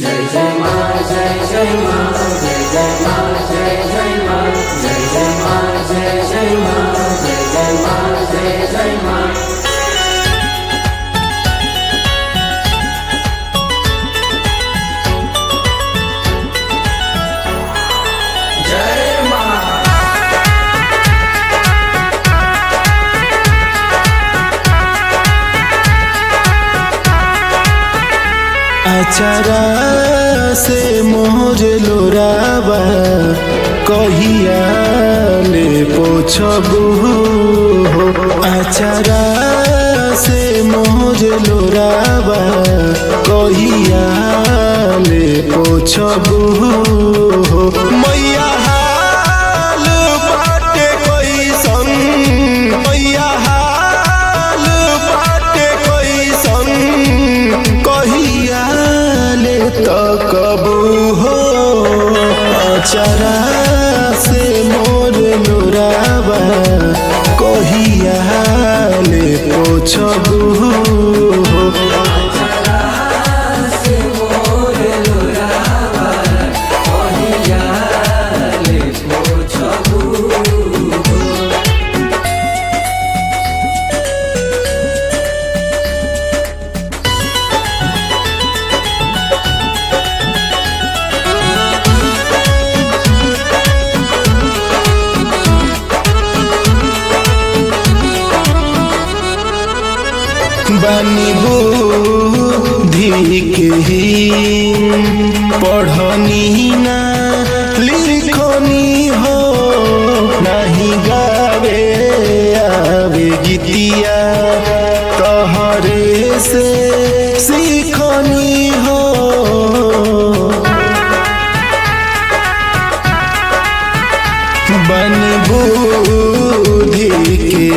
जय जय माँ जय जय माँ जय जय माँ जय जय माँ जय जय माँ जय जय माँ जय जय माँ जय जय माँ। अचारा से मोर लोराबा कहिया ले पोछबू हो। अचारा से मोर लोराबा कहिया ले पोछबू हो। मैया हाल बाटे कैसन, मैया हाल बाटे कैसन कहिया तकबू हो। अचारा से मोर लोराबा कहिया ले पोछबू हो। बानी बुद्धि के पढ़नी ना लिखनी हो। नहीं गावे आवे गीतिया तोहरे से सीखनी हो। बानी बुद्धि के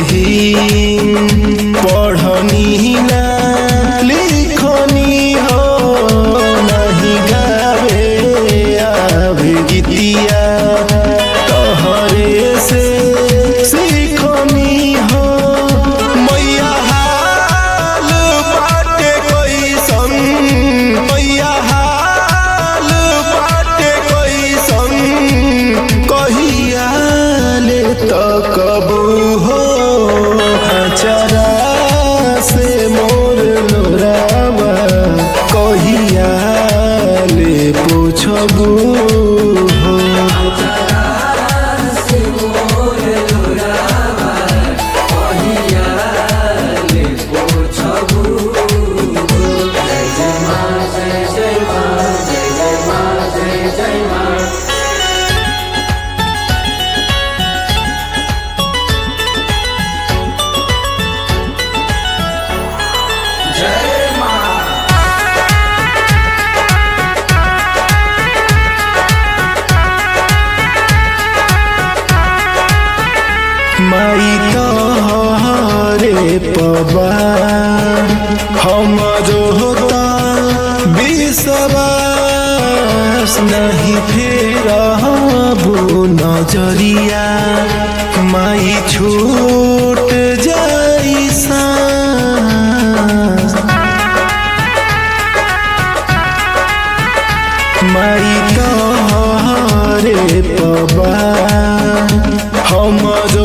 पढ़नी ना लिखनी हो। नहीं गावे आवे गीतिया तोहरे से सीखनी हो। मैया हाल बाटे कैसन, मैया हाल बाटे कैसन कहिया ले तकबू हो। अचारा से मोर लोराबा कहिया ले पोछबू हो। माई तोहरे पबा हमरो होता विश्वास। नहीं फेरबू नजरिया माई छूट जाई सांस। माई तोहरे पबा हमरो